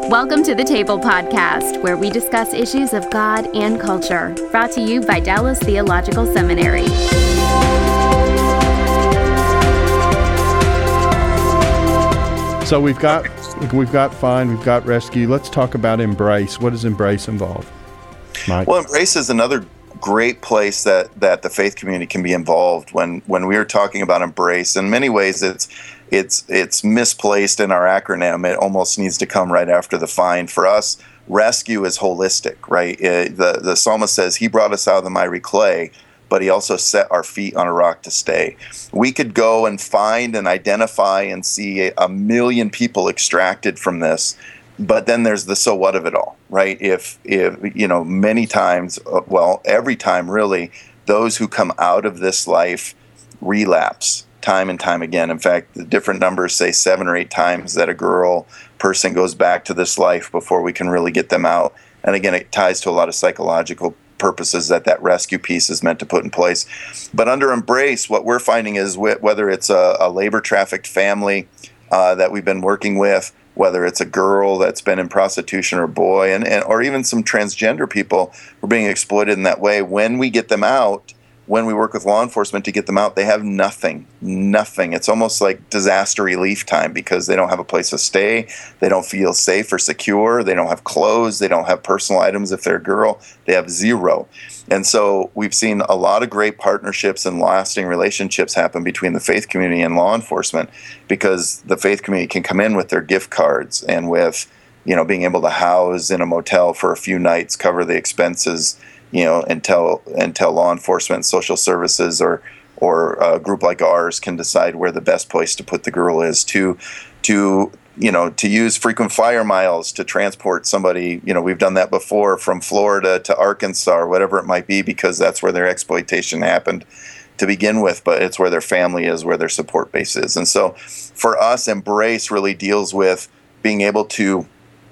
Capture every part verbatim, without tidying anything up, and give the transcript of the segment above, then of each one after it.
Welcome to the Table Podcast, where we discuss issues of God and culture, brought to you by Dallas Theological Seminary. So we've got we've got Find, we've got Rescue. Let's talk about Embrace. What does Embrace involve, Mike? Well, Embrace is another great place that, that the faith community can be involved. When when we are talking about Embrace, in many ways it's it's it's misplaced in our acronym. It almost needs to come right after the Find. For us, Rescue is holistic, right? It, the the psalmist says he brought us out of the miry clay, but he also set our feet on a rock to stay. We could go and find and identify and see a, a million people extracted from this, but then there's the so what of it all, right? If, if you know, many times, well, every time really, those who come out of this life relapse time and time again. In fact, the different numbers say seven or eight times that a girl person goes back to this life before we can really get them out. And again, it ties to a lot of psychological purposes that that rescue piece is meant to put in place. But under Embrace, what we're finding is wh- whether it's a, a labor trafficked family uh, that we've been working with, whether it's a girl that's been in prostitution or a boy, and, and or even some transgender people who are being exploited in that way, when we get them out, when we work with law enforcement to get them out, they have nothing, nothing. It's almost like disaster relief time because they don't have a place to stay. They don't feel safe or secure. They don't have clothes. They don't have personal items if they're a girl. They have zero. And so we've seen a lot of great partnerships and lasting relationships happen between the faith community and law enforcement because the faith community can come in with their gift cards and with, you know, being able to house in a motel for a few nights, cover the expenses, you know, until until law enforcement, social services, or or a group like ours can decide where the best place to put the girl is to to you know to use frequent flyer miles to transport somebody. You know, we've done that before from Florida to Arkansas or whatever it might be because that's where their exploitation happened to begin with, but it's where their family is, where their support base is. And so for us, Embrace really deals with being able to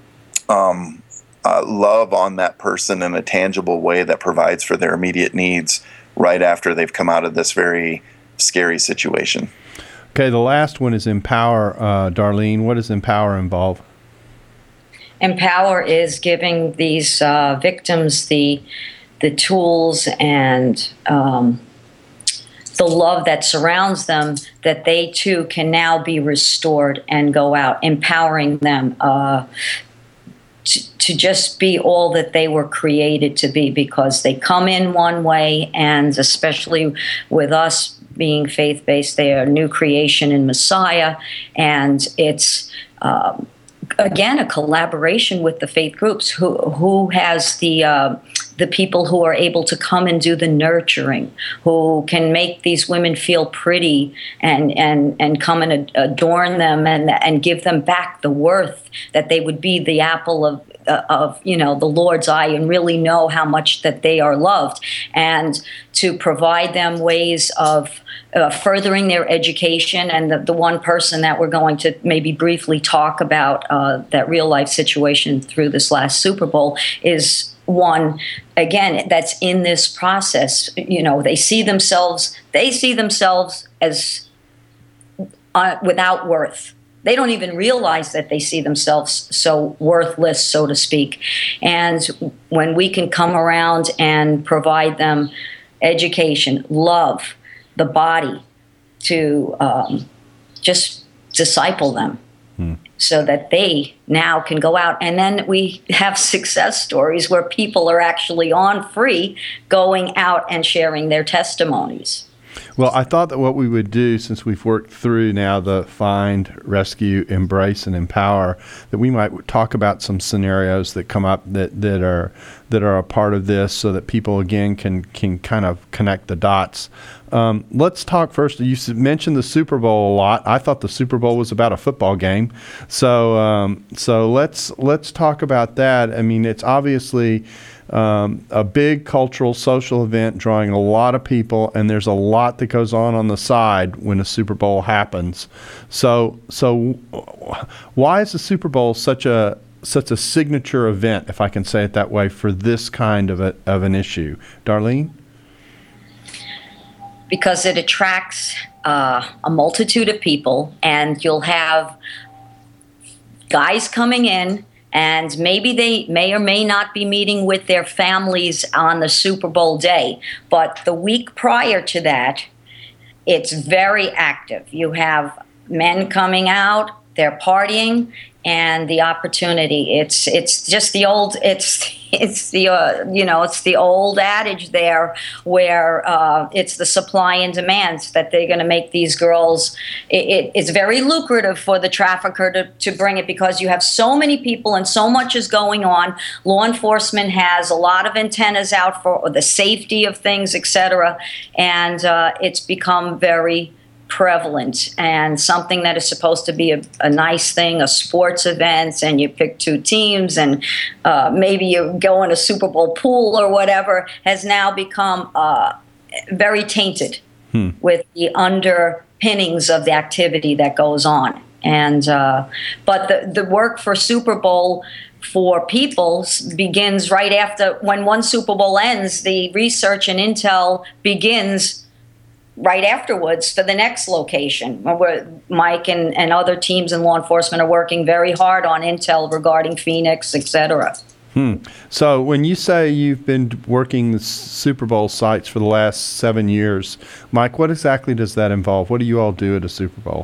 um Uh, love on that person in a tangible way that provides for their immediate needs right after they've come out of this very scary situation. Okay, the last one is Empower. Uh, Darlene, what does Empower involve? Empower is giving these uh, victims the the tools and um, the love that surrounds them, that they too can now be restored and go out, empowering them uh, To, to just be all that they were created to be, because they come in one way, and especially with us being faith-based, they are a new creation in Messiah, and it's um, again a collaboration with the faith groups who who has the uh, the people who are able to come and do the nurturing, who can make these women feel pretty and and and come and adorn them and and give them back the worth that they would be the apple of uh, of you know the Lord's eye and really know how much that they are loved, and to provide them ways of uh, furthering their education. And the, the one person that we're going to maybe briefly talk about uh, that real life situation through this last Super Bowl is one, again, that's in this process. You know, they see themselves, they see themselves as uh, without worth. They don't even realize that they see themselves so worthless, so to speak. And when we can come around and provide them education, love, the body, to um, just disciple them. Hmm. So that they now can go out. And then we have success stories where people are actually on free going out and sharing their testimonies. Well, I thought that what we would do, since we've worked through now the Find, Rescue, Embrace, and Empower, that we might talk about some scenarios that come up that, that are that are a part of this, so that people again can can kind of connect the dots. Um, let's talk first. You mentioned the Super Bowl a lot. I thought the Super Bowl was about a football game, so um, so let's let's talk about that. I mean, it's obviously Um, a big cultural, social event drawing a lot of people, and there's a lot that goes on on the side when a Super Bowl happens. So, so why is the Super Bowl such a such a signature event, if I can say it that way, for this kind of a, of an issue, Darlene? Because it attracts uh, a multitude of people, and you'll have guys coming in And maybe they may or may not be meeting with their families on the Super Bowl day. But the week prior to that, it's very active. You have men coming out, they're partying, and the opportunity. It's it's just the old it's it's the uh, you know it's the old adage there where uh, it's the supply and demand that they're going to make these girls. It, it, it's very lucrative for the trafficker to, to bring it because you have so many people and so much is going on. Law enforcement has a lot of antennas out for the safety of things, et cetera, and uh, it's become very prevalent and something that is supposed to be a, a nice thing, a sports event, and you pick two teams and uh, maybe you go in a Super Bowl pool or whatever, has now become uh, very tainted hmm. with the underpinnings of the activity that goes on. And uh, but the, the work for Super Bowl for people begins right after, when one Super Bowl ends, the research and intel begins right afterwards for the next location, where Mike and, and other teams in law enforcement are working very hard on intel regarding Phoenix, et cetera. Hmm. So when you say you've been working the Super Bowl sites for the last seven years, Mike, what exactly does that involve? What do you all do at a Super Bowl?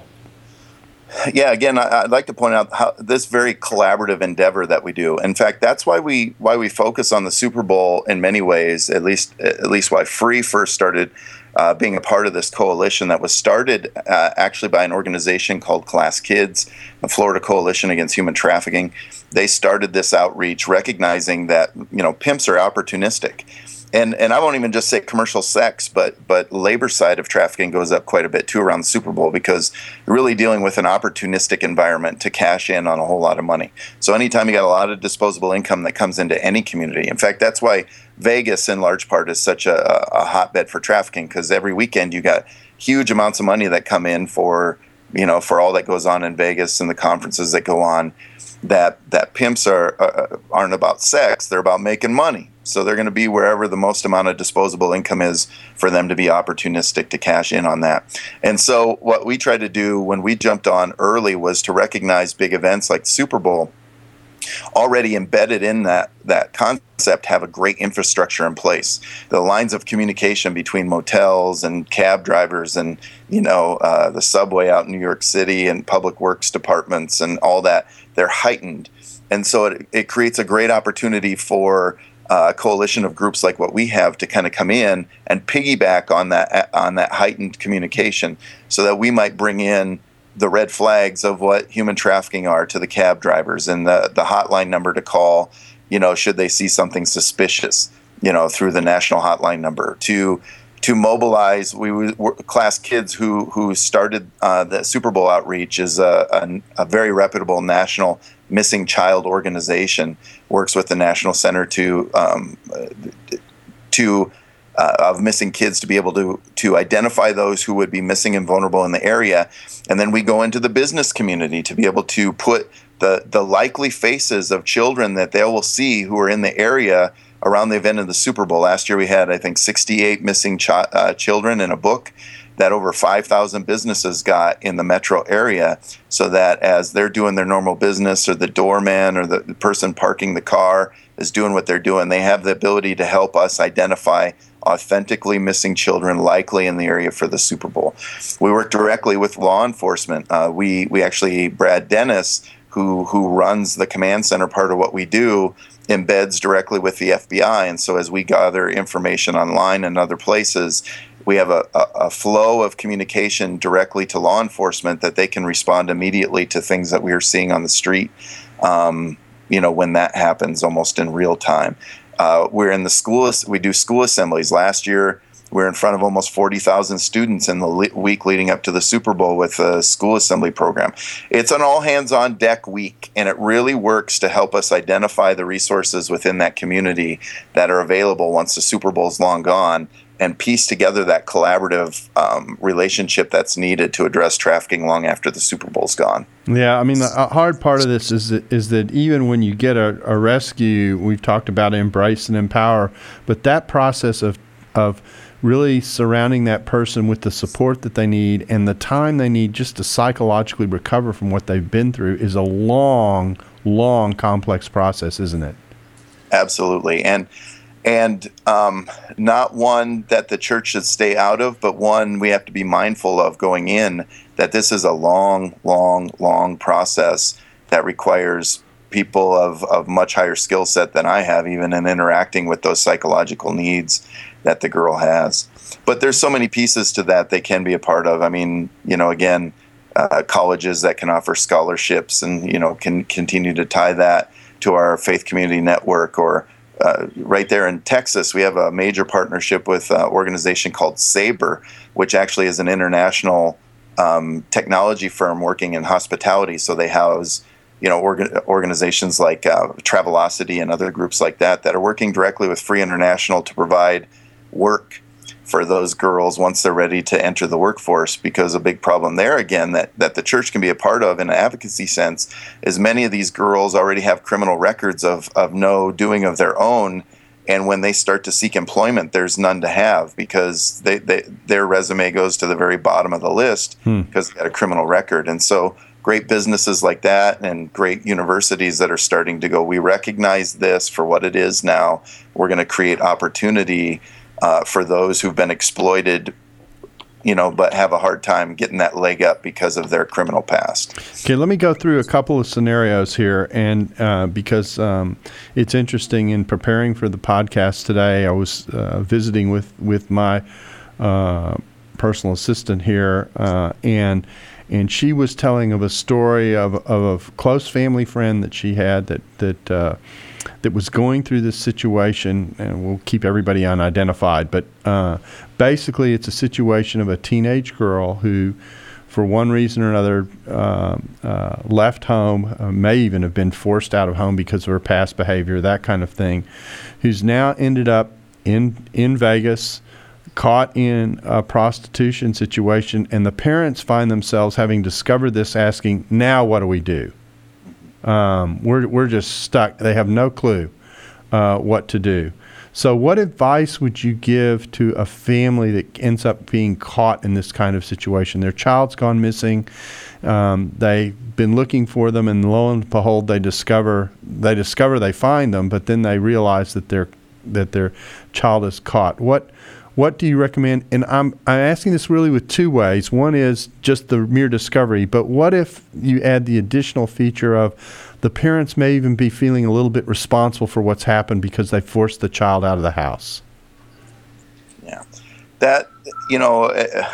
Yeah, again, I'd like to point out how this very collaborative endeavor that we do. In fact, that's why we why we focus on the Super Bowl in many ways. At least, at least why Free first started uh, being a part of this coalition that was started uh, actually by an organization called Class Kids, the Florida Coalition Against Human Trafficking. They started this outreach, recognizing that you know pimps are opportunistic. And and I won't even just say commercial sex, but but labor side of trafficking goes up quite a bit too around the Super Bowl, because you're really dealing with an opportunistic environment to cash in on a whole lot of money. So anytime you got a lot of disposable income that comes into any community, in fact, that's why Vegas in large part is such a, a hotbed for trafficking, because every weekend you got huge amounts of money that come in for you know for all that goes on in Vegas and the conferences that go on. That that pimps are uh, aren't about sex; they're about making money. So they're going to be wherever the most amount of disposable income is for them to be opportunistic to cash in on that. And so what we tried to do when we jumped on early was to recognize big events like the Super Bowl. Already embedded in that that concept have a great infrastructure in place. The lines of communication between motels and cab drivers and you know uh, the subway out in New York City and public works departments and all that, they're heightened. And so it, it creates a great opportunity for Uh, a coalition of groups like what we have to kind of come in and piggyback on that on that heightened communication, so that we might bring in the red flags of what human trafficking are to the cab drivers and the the hotline number to call, you know, should they see something suspicious, you know, through the national hotline number to to mobilize. We were Class Kids, who who started uh, the Super Bowl outreach, is a, a, a very reputable national missing child organization, works with the National Center to um, to uh, of missing kids to be able to to identify those who would be missing and vulnerable in the area, and then we go into the business community to be able to put the the likely faces of children that they will see who are in the area around the event of the Super Bowl. Last year we had, I think, sixty-eight missing ch- uh, children in a book that over five thousand businesses got in the metro area, so that as they're doing their normal business, or the doorman or the, the person parking the car is doing what they're doing, they have the ability to help us identify authentically missing children likely in the area for the Super Bowl. We work directly with law enforcement. Uh, we we actually, Brad Dennis, who who runs the command center part of what we do, embeds directly with the F B I. And so as we gather information online and other places, we have a, a, a flow of communication directly to law enforcement that they can respond immediately to things that we are seeing on the street, um, you know, when that happens almost in real time. Uh, we're in the school, we do school assemblies. Last year, we were in front of almost forty thousand students in the le- week leading up to the Super Bowl with a school assembly program. It's an all-hands-on-deck week, and it really works to help us identify the resources within that community that are available once the Super Bowl's long gone, and piece together that collaborative um, relationship that's needed to address trafficking long after the Super Bowl's gone. Yeah, I mean, the hard part of this is that, is that even when you get a, a rescue, we've talked about embrace and empower, but that process of of really surrounding that person with the support that they need and the time they need just to psychologically recover from what they've been through is a long, long, complex process, isn't it? Absolutely. And and um, not one that the church should stay out of, but one we have to be mindful of going in, that this is a long, long, long process that requires people of, of much higher skill set than I have, even in interacting with those psychological needs that the girl has. But there's so many pieces to that they can be a part of. I mean, you know, again, uh, colleges that can offer scholarships and, you know, can continue to tie that to our faith community network. Or uh, right there in Texas, we have a major partnership with an organization called Sabre, which actually is an international um, technology firm working in hospitality. So they house, you know, organ- organizations like uh, Travelocity and other groups like that that are working directly with Free International to provide work for those girls once they're ready to enter the workforce. Because a big problem there, again, that, that the church can be a part of in an advocacy sense, is many of these girls already have criminal records of, of no doing of their own. And when they start to seek employment, there's none to have, because they, they, their resume goes to the very bottom of the list Hmm. because they had a criminal record. And so great businesses like that and great universities that are starting to go, we recognize this for what it is now. We're going to create opportunity uh, for those who've been exploited, you know, but have a hard time getting that leg up because of their criminal past. Okay, let me go through a couple of scenarios here, and uh, because um, it's interesting in preparing for the podcast today, I was uh, visiting with with my uh, personal assistant here, uh, and and she was telling of a story of of a close family friend that she had that that. Uh, that was going through this situation, and we'll keep everybody unidentified, but uh, basically it's a situation of a teenage girl who, for one reason or another, uh, uh, left home, uh, may even have been forced out of home because of her past behavior, that kind of thing, who's now ended up in in Vegas, caught in a prostitution situation, and the parents find themselves, having discovered this, asking, now what do we do? Um, we're we're just stuck. They have no clue uh, what to do. So what advice would you give to a family that ends up being caught in this kind of situation? Their child's gone missing. Um, they've been looking for them, and lo and behold, they discover they discover they find them, but then they realize that their that their child is caught. What What do you recommend? And I'm I'm asking this really with two ways. One is just the mere discovery, but what if you add the additional feature of the parents may even be feeling a little bit responsible for what's happened because they forced the child out of the house? Yeah, that, you know,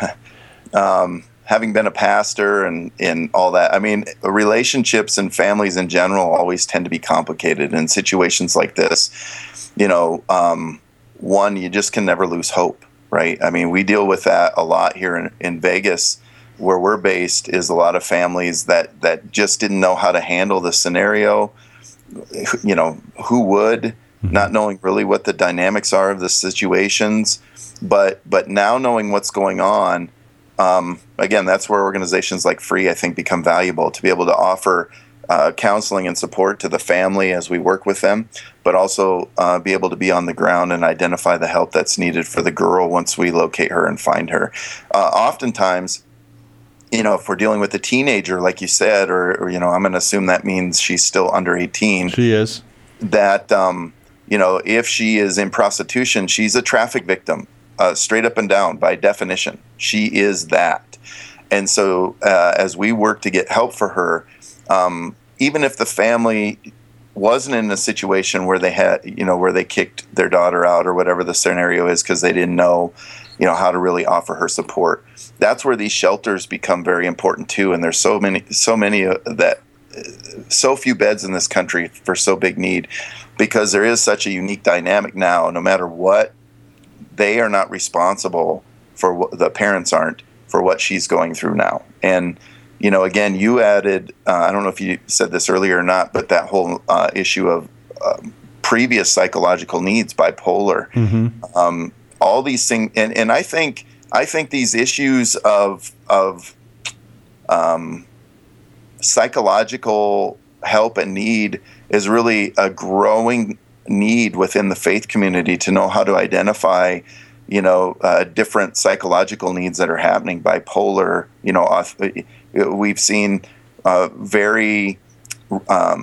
um, having been a pastor and, and all that, I mean, relationships and families in general always tend to be complicated in situations like this. You know, um, one, you just can never lose hope, right? I mean, we deal with that a lot here in, in Vegas, where we're based, is a lot of families that, that just didn't know how to handle the scenario. You know, who would, mm-hmm. not knowing really what the dynamics are of the situations, but but now knowing what's going on, um, again, that's where organizations like Free, I think, become valuable, to be able to offer Uh, counseling and support to the family as we work with them, but also uh, be able to be on the ground and identify the help that's needed for the girl once we locate her and find her. Uh, oftentimes, you know, if we're dealing with a teenager, like you said, or, or you know, I'm going to assume that means she's still under eighteen. She is. That, um, you know, if she is in prostitution, she's a traffic victim, uh, straight up and down, by definition. She is that. And so uh, as we work to get help for her, Um, even if the family wasn't in a situation where they had, you know, where they kicked their daughter out or whatever the scenario is because they didn't know, you know, how to really offer her support, that's where these shelters become very important too. And there's so many, so many uh, that, uh, so few beds in this country for so big need, because there is such a unique dynamic now. No matter what, they are not responsible for what the parents aren't for what she's going through now. And you know, again, you added, uh, I don't know if you said this earlier or not, but that whole uh, issue of uh, previous psychological needs, bipolar, mm-hmm. um, all these things. And, and I think I think these issues of, of um, psychological help and need is really a growing need within the faith community to know how to identify, you know, uh, different psychological needs that are happening, bipolar, you know, auth- we've seen uh, very um,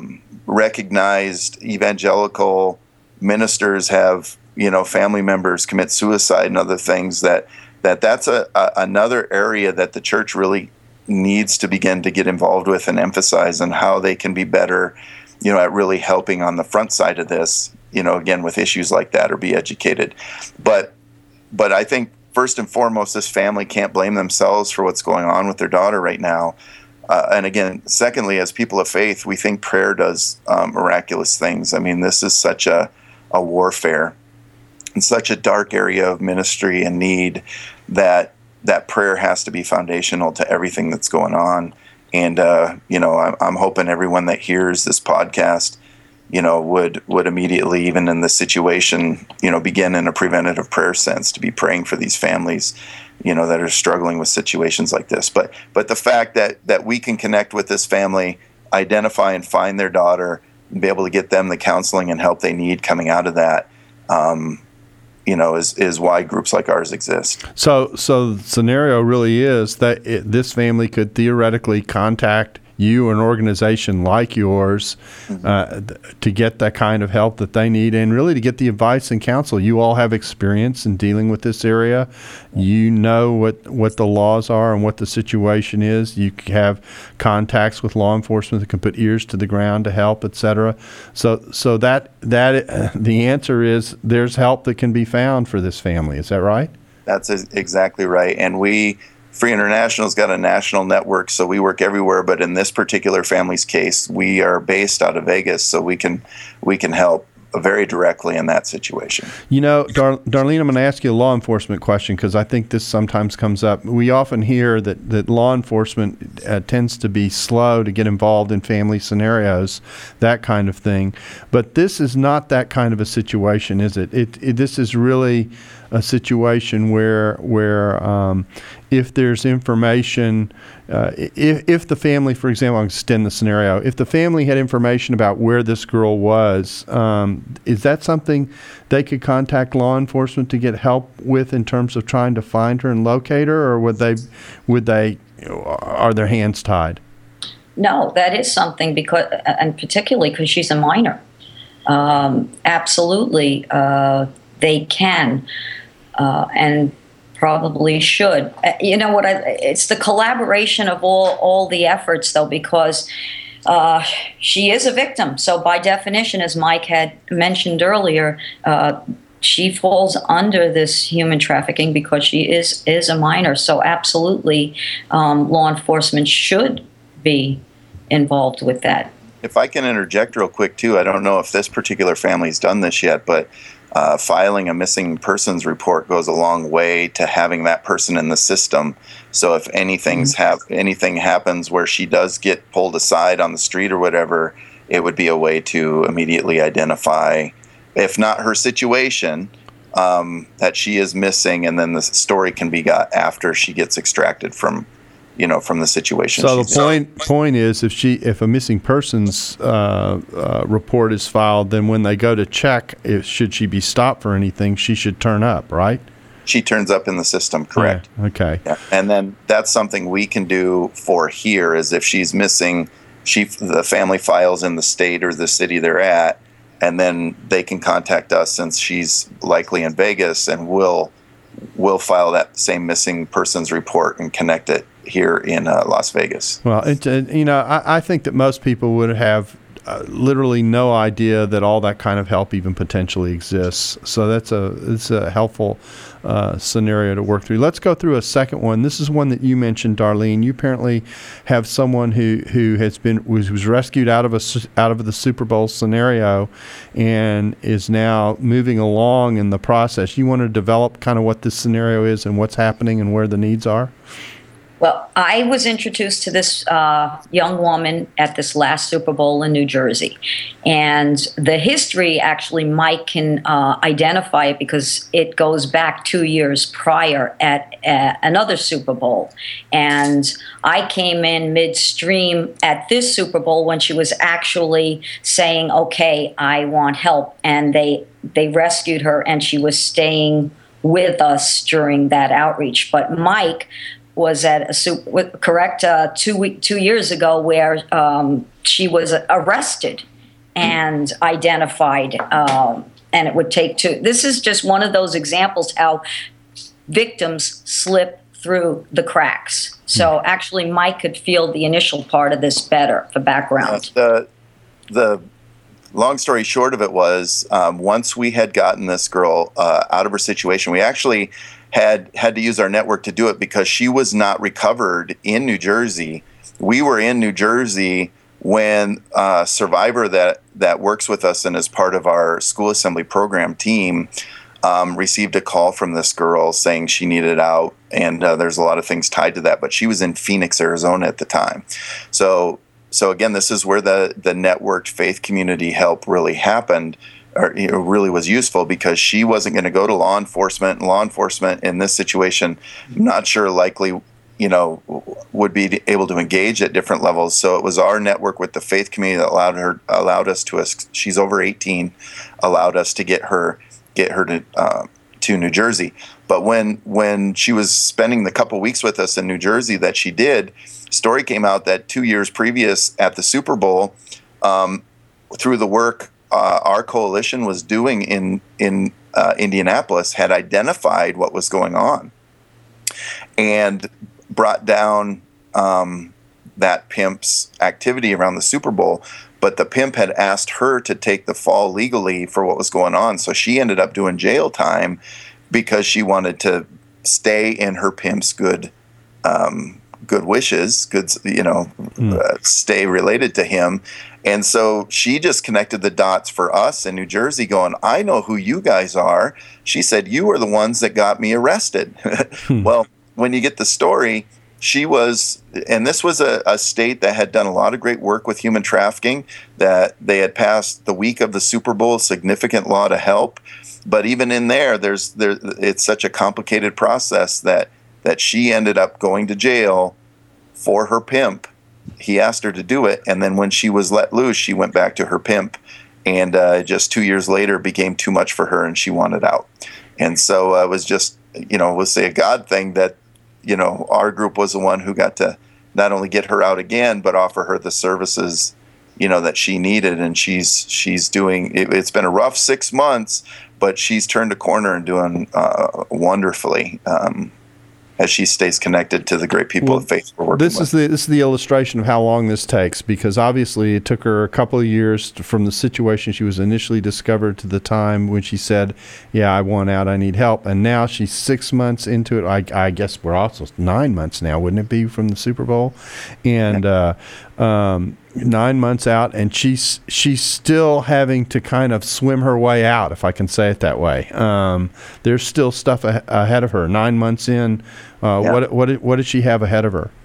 recognized evangelical ministers have, you know, family members commit suicide and other things, that that that's a, a another area that the church really needs to begin to get involved with and emphasize, on how they can be better, you know, at really helping on the front side of this, you know, again, with issues like that, or be educated. But but I think first and foremost, this family can't blame themselves for what's going on with their daughter right now. Uh, and again, secondly, as people of faith, we think prayer does um, miraculous things. I mean, this is such a, a warfare and such a dark area of ministry and need, that that prayer has to be foundational to everything that's going on. And, uh, you know, I'm, I'm hoping everyone that hears this podcast, you know, would would immediately, even in this situation, you know, begin in a preventative prayer sense to be praying for these families, you know, that are struggling with situations like this. But but the fact that that we can connect with this family, identify and find their daughter, and be able to get them the counseling and help they need coming out of that, um, you know, is is why groups like ours exist. So so the scenario really is that it, this family could theoretically contact you or an organization like yours mm-hmm. uh, to get that kind of help that they need, and really to get the advice and counsel. You all have experience in dealing with this area. You know what, what the laws are and what the situation is. You have contacts with law enforcement that can put ears to the ground to help, et cetera. So, so that that uh, the answer is there's help that can be found for this family. Is that right? That's exactly right. And we, Free International's got a national network, so we work everywhere. But in this particular family's case, we are based out of Vegas, so we can we can help very directly in that situation. You know, Dar- Darlene, I'm going to ask you a law enforcement question, because I think this sometimes comes up. We often hear that, that law enforcement uh, tends to be slow to get involved in family scenarios, that kind of thing. But this is not that kind of a situation, is it? It, it this is really a situation where where um, if there's information, uh, if, if the family, for example, I'll extend the scenario, if the family had information about where this girl was, um, is that something they could contact law enforcement to get help with in terms of trying to find her and locate her, or would they, would they, are their hands tied? No, that is something, because, and particularly because she's a minor. Um, absolutely, uh, they can. Uh, and probably should. Uh, you know what? I, it's the collaboration of all all the efforts, though, because uh, she is a victim. So by definition, as Mike had mentioned earlier, uh, she falls under this human trafficking because she is is a minor. So absolutely, um, law enforcement should be involved with that. If I can interject real quick too, I don't know if this particular family's done this yet, but Uh, filing a missing persons report goes a long way to having that person in the system. So if anything's have anything happens where she does get pulled aside on the street or whatever, it would be a way to immediately identify, if not her situation, um, that she is missing, and then the story can be got after she gets extracted from, you know, from the situation. So she's the point in. point is, if she if a missing persons uh, uh, report is filed, then when they go to check, if should she be stopped for anything, she should turn up, right? She turns up in the system, correct? Yeah, okay. Yeah. And then that's something we can do for here. Is if she's missing, she the family files in the state or the city they're at, and then they can contact us since she's likely in Vegas, and we'll we'll file that same missing persons report and connect it here in uh, Las Vegas. Well, it, uh, you know, I, I think that most people would have uh, literally no idea that all that kind of help even potentially exists. So that's a it's a helpful uh, scenario to work through. Let's go through a second one. This is one that you mentioned, Darlene. You apparently have someone who, who has been was, was rescued out of a out of the Super Bowl scenario and is now moving along in the process. You want to develop kind of what this scenario is and what's happening and where the needs are? Well, I was introduced to this uh, young woman at this last Super Bowl in New Jersey. And the history, actually, Mike can uh, identify it because it goes back two years prior at uh, another Super Bowl. And I came in midstream at this Super Bowl when she was actually saying, okay, I want help. And they they rescued her, and she was staying with us during that outreach. But Mike was at a super, correct uh, two week two years ago where um, she was arrested and identified. Um, and it would take two. This is just one of those examples how victims slip through the cracks. So actually, Mike could feel the initial part of this better, the background. Uh, the, the long story short of it was, um, once we had gotten this girl uh, out of her situation, we actually had had to use our network to do it because she was not recovered in New Jersey. We were in New Jersey when a survivor that, that works with us and is part of our school assembly program team um, received a call from this girl saying she needed out. And uh, there's a lot of things tied to that, but she was in Phoenix, Arizona at the time. So, so again, this is where the, the networked faith community help really happened, or you know, really was useful, because she wasn't going to go to law enforcement, and law enforcement in this situation, I'm not sure likely, you know, would be able to engage at different levels. So it was our network with the faith community that allowed her, allowed us to us. She's over eighteen, allowed us to get her, get her to uh, to New Jersey. But when when she was spending the couple weeks with us in New Jersey that she did, story came out that two years previous at the Super Bowl, um, through the work uh, our coalition was doing in in uh, Indianapolis, had identified what was going on and brought down um, that pimp's activity around the Super Bowl. But the pimp had asked her to take the fall legally for what was going on. So she ended up doing jail time because she wanted to stay in her pimp's good um, good wishes, good, you know, mm. uh, stay related to him. And so she just connected the dots for us in New Jersey going, I know who you guys are. She said, you are the ones that got me arrested. hmm. Well, when you get the story, she was, and this was a, a state that had done a lot of great work with human trafficking, that they had passed the week of the Super Bowl a significant law to help. But even in there, there's there, it's such a complicated process that that she ended up going to jail for her pimp. He asked her to do it, and then when she was let loose, she went back to her pimp, and uh, just two years later, it became too much for her, and she wanted out. And so uh, it was just, you know, we'll say a God thing that, you know, our group was the one who got to not only get her out again, but offer her the services, you know, that she needed. And she's she's doing. It, it's been a rough six months, but she's turned a corner and doing uh, wonderfully. Um, as she stays connected to the great people well, of faith we're working this with. Is the, this is the illustration of how long this takes, because obviously it took her a couple of years to, from the situation she was initially discovered to the time when she said, yeah, I want out, I need help. And now she's six months into it. I, I guess we're also nine months now, wouldn't it be, from the Super Bowl? And uh, um, nine months out, and she's she's still having to kind of swim her way out, if I can say it that way. Um, there's still stuff a- ahead of her. Nine months in, uh, yeah. what what what does she have ahead of her?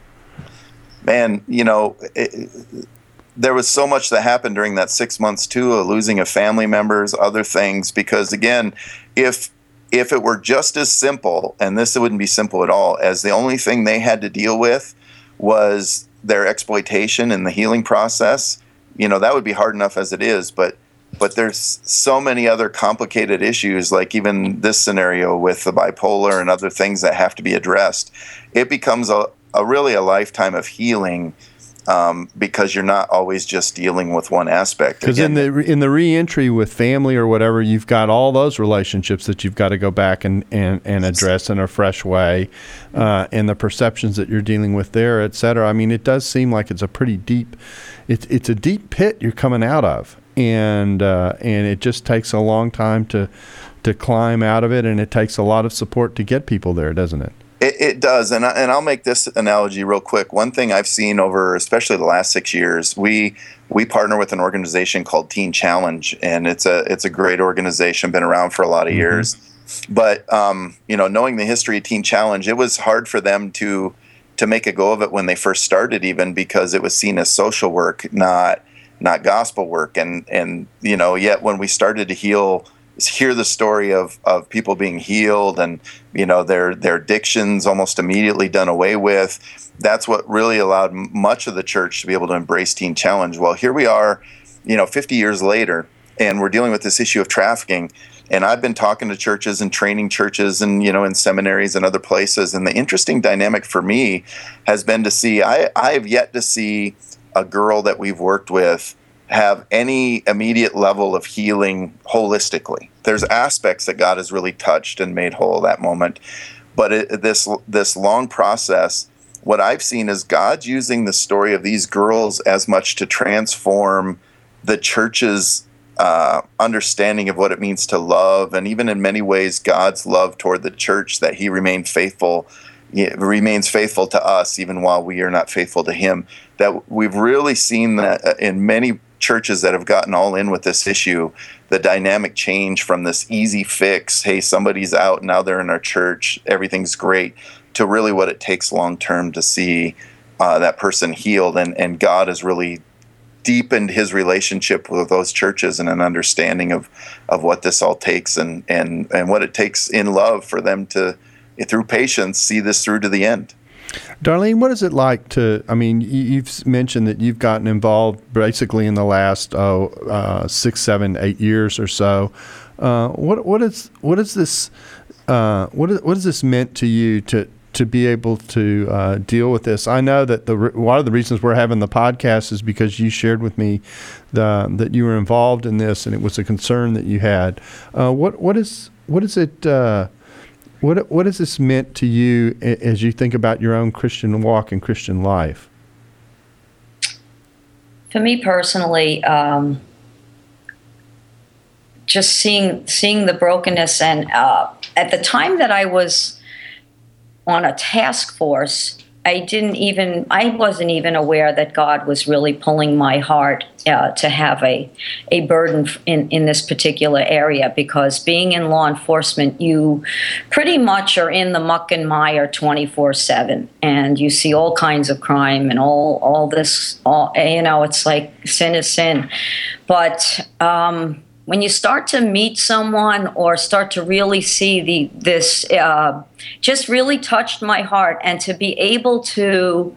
Man, you know, it, there was so much that happened during that six months too, uh, losing of family members, other things. Because again, if if it were just as simple, and this wouldn't be simple at all, as the only thing they had to deal with was their exploitation in the healing process, you know, that would be hard enough as it is. But but there's so many other complicated issues, like even this scenario with the bipolar and other things that have to be addressed. It becomes a, a really a lifetime of healing, um, because you're not always just dealing with one aspect. Because in the in the reentry with family or whatever, you've got all those relationships that you've got to go back and, and, and address in a fresh way, uh, and the perceptions that you're dealing with there, et cetera. I mean, it does seem like it's a pretty deep, it's it's a deep pit you're coming out of, and uh, and it just takes a long time to to climb out of it, and it takes a lot of support to get people there, doesn't it? It, it does, and I, and I'll make this analogy real quick. One thing I've seen over, especially the last six years, we we partner with an organization called Teen Challenge, and it's a it's a great organization, been around for a lot of mm-hmm. years. But um, you know, knowing the history of Teen Challenge, it was hard for them to to make a go of it when they first started, even because it was seen as social work, not not gospel work, and and you know, yet when we started to heal. Hear the story of, of people being healed and, you know, their their addictions almost immediately done away with. That's what really allowed much of the church to be able to embrace Teen Challenge. Well, here we are, you know, fifty years later, and we're dealing with this issue of trafficking. And I've been talking to churches and training churches and, you know, in seminaries and other places. And the interesting dynamic for me has been to see, I, I have yet to see a girl that we've worked with have any immediate level of healing holistically. There's aspects that God has really touched and made whole that moment, but it, this this long process, what I've seen is God's using the story of these girls as much to transform the church's uh, understanding of what it means to love, and even in many ways God's love toward the church, that He remained faithful, He remains faithful to us even while we are not faithful to Him. That we've really seen that in many churches that have gotten all in with this issue, the dynamic change from this easy fix, hey, somebody's out, now they're in our church, everything's great, to really what it takes long term to see uh, that person healed. And, and God has really deepened His relationship with those churches and an understanding of, of what this all takes, and, and, and what it takes in love for them to, through patience, see this through to the end. Darlene, what is it like to, I mean, you've mentioned that you've gotten involved basically in the last oh, uh, six, seven, eight years or so. Uh, what what is what is this uh, what is, what has this meant to you to to be able to uh, deal with this? I know that the one of the reasons we're having the podcast is because you shared with me the, that you were involved in this, and it was a concern that you had. Uh, what what is what is it? Uh, What what has this meant to you as you think about your own Christian walk and Christian life? For me personally, um, just seeing seeing the brokenness, and uh, at the time that I was on a task force, I didn't even I wasn't even aware that God was really pulling my heart uh, to have a a burden in in this particular area, because being in law enforcement, you pretty much are in the muck and mire twenty-four seven, and you see all kinds of crime and all all this all, you know, it's like sin is sin. But um when you start to meet someone or start to really see the this uh, just really touched my heart, and to be able to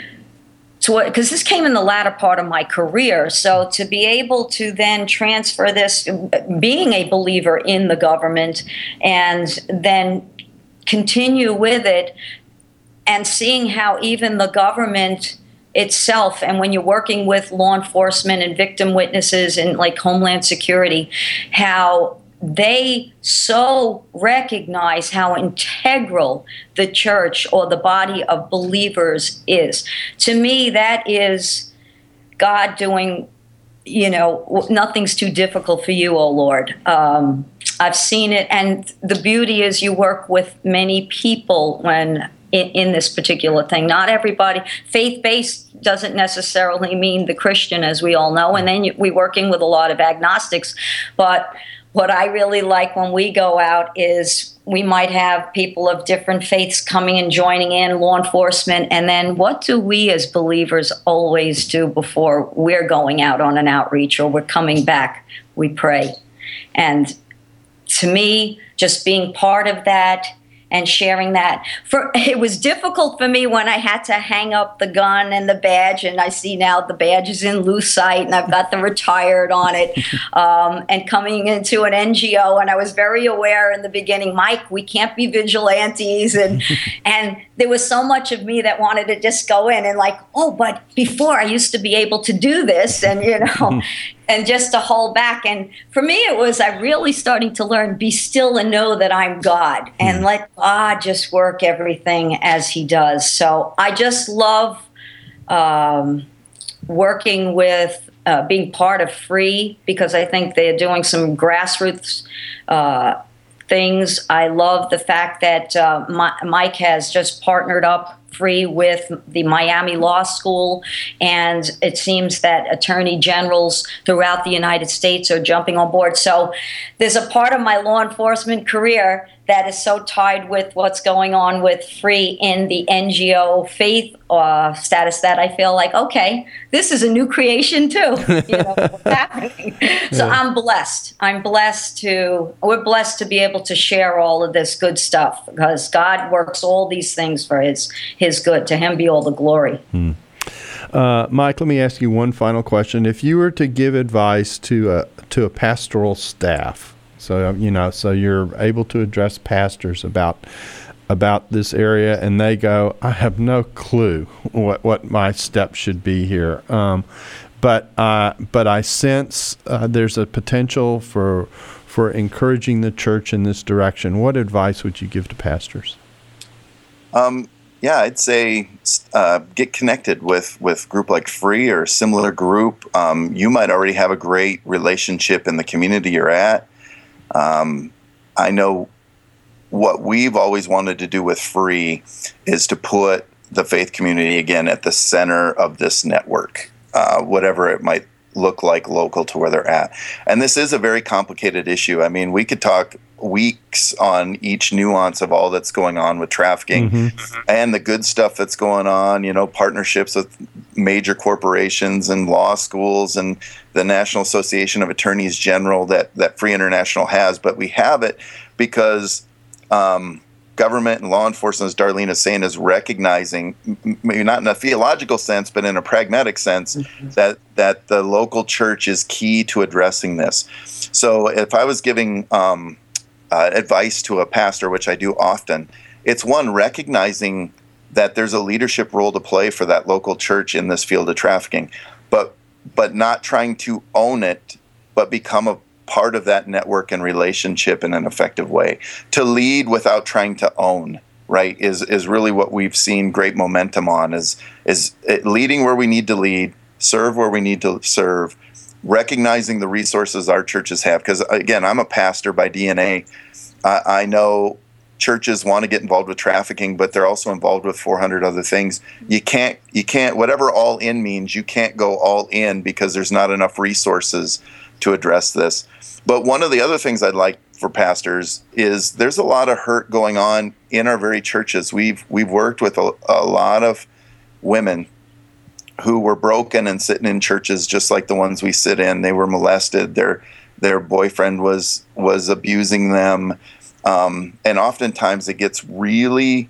to because this came in the latter part of my career, so to be able to then transfer this, being a believer in the government, and then continue with it, and seeing how even the government itself, and when you're working with law enforcement and victim witnesses and like Homeland Security, how they so recognize how integral the church or the body of believers is. To me, that is God doing, you know, nothing's too difficult for you, oh Lord. Um, I've seen it, and the beauty is you work with many people when In, in this particular thing. Not everybody, faith-based doesn't necessarily mean the Christian, as we all know, and then you, we're working with a lot of agnostics. But what I really like when we go out is we might have people of different faiths coming and joining in, law enforcement, and then what do we as believers always do before we're going out on an outreach or we're coming back? We pray. And to me, just being part of that and sharing that. For it was difficult for me when I had to hang up the gun and the badge, and I see now the badge is in loose sight, and I've got the retired on it, um, and coming into an N G O, and I was very aware in the beginning, Mike, we can't be vigilantes, and and there was so much of me that wanted to just go in and like, oh, but before I used to be able to do this, and you know, and just to hold back. And for me, it was I really starting to learn, be still and know that I'm God, and let God just work everything as He does. So I just love um, working with, uh, being part of Free, because I think they're doing some grassroots uh, things. I love the fact that uh, Mike has just partnered up Free with the Miami Law School, and it seems that attorney generals throughout the United States are jumping on board. So there's a part of my law enforcement career that is so tied with what's going on with Free in the N G O faith uh, status that I feel like, okay, this is a new creation too. You know, what's happening. So yeah. I'm blessed. I'm blessed to, we're blessed to be able to share all of this good stuff, because God works all these things for His His good. To Him be all the glory. Hmm. Uh, Mike, let me ask you one final question. If you were to give advice to a to a pastoral staff, so you know, so you're able to address pastors about about this area, and they go, I have no clue what what my steps should be here. Um, but uh, but I sense uh, there's a potential for for encouraging the church in this direction. What advice would you give to pastors? Um, yeah, I'd say uh, get connected with with a group like Free or a similar group. Um, you might already have a great relationship in the community you're at. Um, I know what we've always wanted to do with Free is to put the faith community again at the center of this network, uh, whatever it might look like local to where they're at. And this is a very complicated issue. I mean, we could talk weeks on each nuance of all that's going on with trafficking mm-hmm. and the good stuff that's going on, you know, partnerships with major corporations and law schools and the National Association of Attorneys General that, that Free International has. But we have it because um, government and law enforcement, as Darlene is saying, is recognizing, maybe not in a theological sense, but in a pragmatic sense, mm-hmm. that that the local church is key to addressing this. So if I was giving um, uh, advice to a pastor, which I do often, it's one, recognizing that there's a leadership role to play for that local church in this field of trafficking, but but not trying to own it, but become a part of that network and relationship in an effective way. To lead without trying to own, right, is is really what we've seen great momentum on, is is leading where we need to lead, serve where we need to serve, recognizing the resources our churches have. Because, again, I'm a pastor by D N A. Uh, I know churches want to get involved with trafficking, but they're also involved with four hundred other things. You can't, you can't, whatever all in means, you can't go all in because there's not enough resources to address this. But one of the other things I'd like for pastors is there's a lot of hurt going on in our very churches. We've we've worked with a, a lot of women who were broken and sitting in churches just like the ones we sit in. They were molested. Their their boyfriend was was abusing them. Um, and oftentimes it gets really,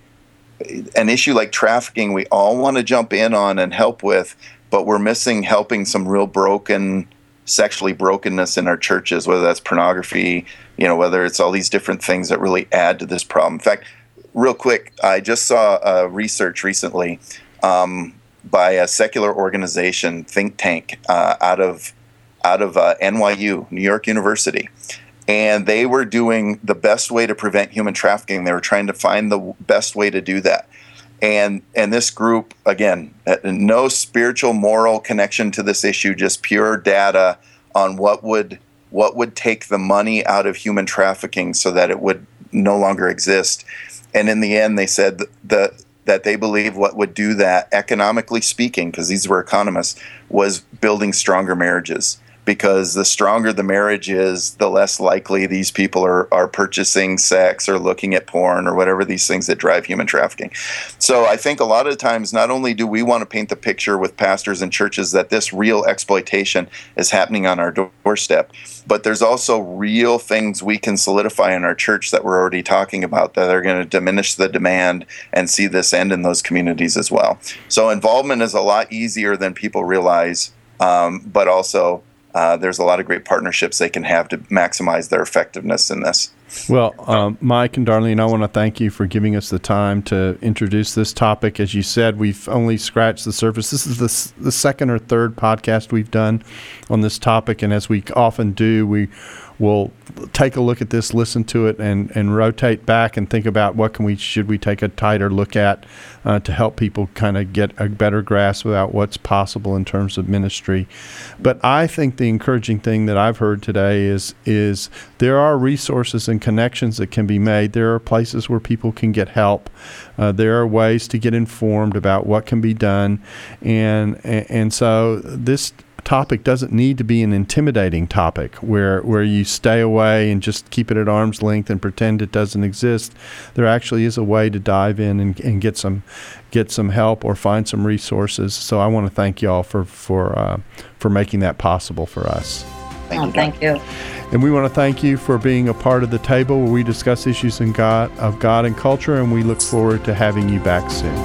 an issue like trafficking we all want to jump in on and help with, but we're missing helping some real broken sexually brokenness in our churches, whether that's pornography, you know, whether it's all these different things that really add to this problem. In fact, real quick, I just saw a research recently um, by a secular organization, think tank, uh, out of out of uh, N Y U, New York University. And they were doing the best way to prevent human trafficking. They were trying to find the best way to do that. And and this group, again, no spiritual, moral connection to this issue, just pure data on what would what would take the money out of human trafficking so that it would no longer exist. And in the end, they said the, that they believe what would do that, economically speaking, because these were economists, was building stronger marriages. Because the stronger the marriage is, the less likely these people are, are purchasing sex or looking at porn or whatever these things that drive human trafficking. So I think a lot of times, not only do we want to paint the picture with pastors and churches that this real exploitation is happening on our doorstep, but there's also real things we can solidify in our church that we're already talking about that are going to diminish the demand and see this end in those communities as well. So involvement is a lot easier than people realize, um, but also Uh, there's a lot of great partnerships they can have to maximize their effectiveness in this. Well, um, Mike and Darlene, I want to thank you for giving us the time to introduce this topic. As you said, we've only scratched the surface. This is the, the second or third podcast we've done on this topic, and as we often do, we will take a look at this, listen to it, and, and rotate back and think about what can we should we take a tighter look at uh, to help people kind of get a better grasp about what's possible in terms of ministry. But I think the encouraging thing that I've heard today is is there are resources and connections that can be made. There are places where people can get help. Uh, there are ways to get informed about what can be done, and and, and so this topic doesn't need to be an intimidating topic where where you stay away and just keep it at arm's length and pretend it doesn't exist. There actually is a way to dive in and, and get some get some help or find some resources. So I want to thank you all for for uh, for making that possible for us. Thank you. Oh, thank you. And we want to thank you for being a part of the table where we discuss issues in God of God and culture, and we look forward to having you back soon.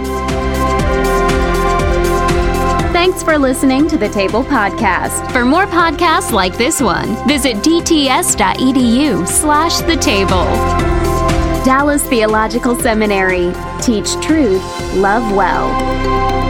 Thanks for listening to the Table Podcast. For more podcasts like this one, visit dts.edu slash the table. Dallas Theological Seminary. Teach truth, love well.